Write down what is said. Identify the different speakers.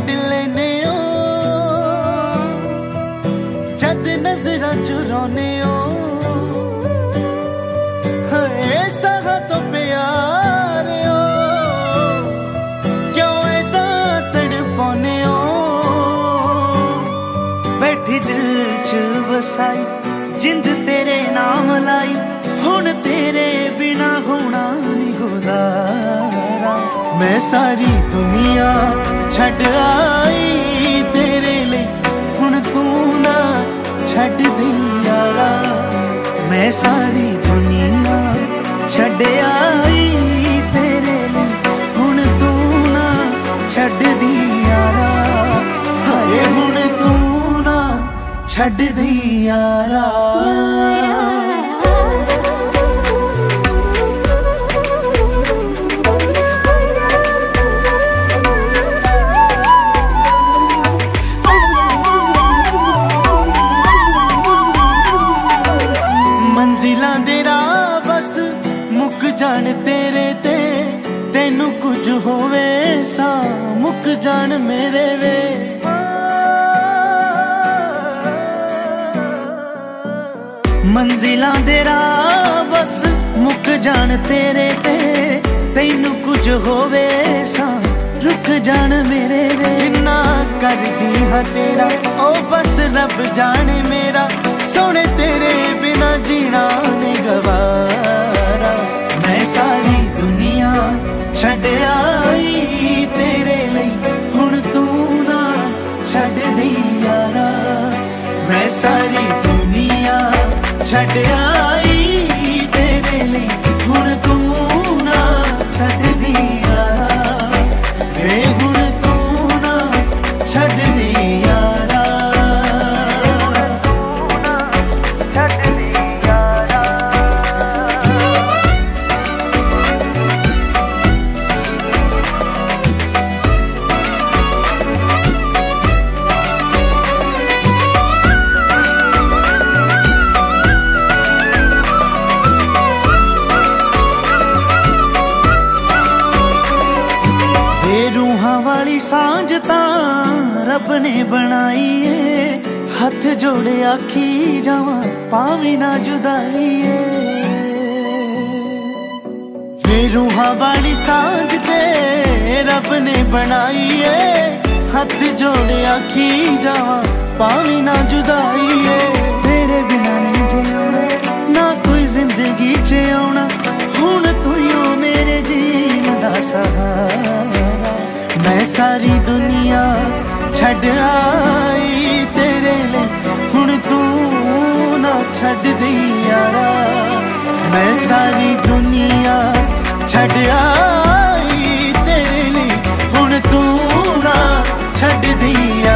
Speaker 1: cut लेने ओ जद नजरा चुराने ओ सगा तो प्यार ओ क्यों ऐदा तड़पाने ओ बैठी दिल च वसाई जिंद तेरे नाम लाई हुण तेरे बिना होना नहीं गुजारा मैं सारी दुनिया छड़ आई तेरे लिए हुण तू ना छड़ दी यारा मैं सारी दुनिया छड़ आई तेरे लिए हुण तू ना छड़ दी यारा हाय हुण तू ना छड़ दी यारा मंजिलां दे राह बस मुक जान तेरे ते तेनू कुछ होवे सा मुक जान मेरे वे मंजिलां दे राह बस मुक जान तेरे ते तेनू कुछ होवे सा रुक जान मेरे वे जिन्ना करदी हां तेरा ओ बस रब जाने मेरा सोने तेरे बिना जीना ने गवारा मैं सारी दुनिया छड़ आई तेरे लिए हुण तू ना छड़ दी यारा मैं सारी दुनिया छड़ आई तेरे लिए हुण तू ना छड़ दी यारा वे हुण तू ना छड़ दी यारा रूहां वाली सांझ तां रब ने बनाई है हथ जोड़े आखी जावा पावी ना जुदाई है रूहां वाली सांझ ते रब ने बनाई है हथ जोड़े आखी जावा पावी ना जुदाई है तेरे बिना नहीं जियोना ना कोई जिंदगी च आउणा हुण तू ही मेरे जीन दा सहारा मैं सारी दुनिया छड़ आई तेरे लिए हुण तू ना छड़ दी यारा मैं सारी दुनिया छड़ आई तेरे लिए हुण तू ना छड़ दी